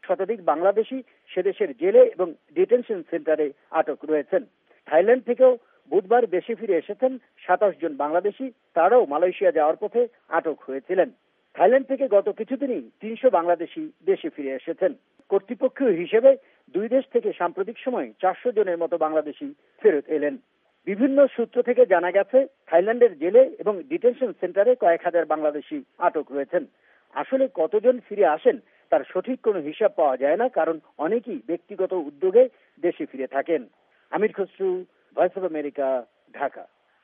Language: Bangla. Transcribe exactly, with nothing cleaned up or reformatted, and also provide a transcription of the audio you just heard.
শতাধিক বাংলাদেশি সেদেশের জেলে এবং ডিটেনশন সেন্টারে আটক রয়েছেন। থাইল্যান্ড থেকেও বুধবার দেশে ফিরে এসেছেন সাতাশ জন বাংলাদেশি, তারাও মালয়েশিয়া যাওয়ার পথে আটক হয়েছিলেন। থাইল্যান্ড থেকে গত কিছুদিনই তিনশো বাংলাদেশি দেশে ফিরে এসেছেন। কর্তৃপক্ষীয় হিসেবে দুই দেশ থেকে সাম্প্রতিক সময়ে চারশো জনের মতো বাংলাদেশি ফেরত এলেন। বিভিন্ন সূত্র থেকে জানা গেছে, থাইল্যান্ডের জেলে এবং ডিটেনশন সেন্টারে কয়েক হাজার বাংলাদেশি আটক রয়েছেন। আসলে কতজন ফিরে আসেন তার সঠিক কোনো হিসাব পাওয়া যায় না, কারণ অনেকেই ব্যক্তিগত উদ্যোগে দেশে ফিরে থাকেন। Amir Khasru, Voice of America, Dhaka.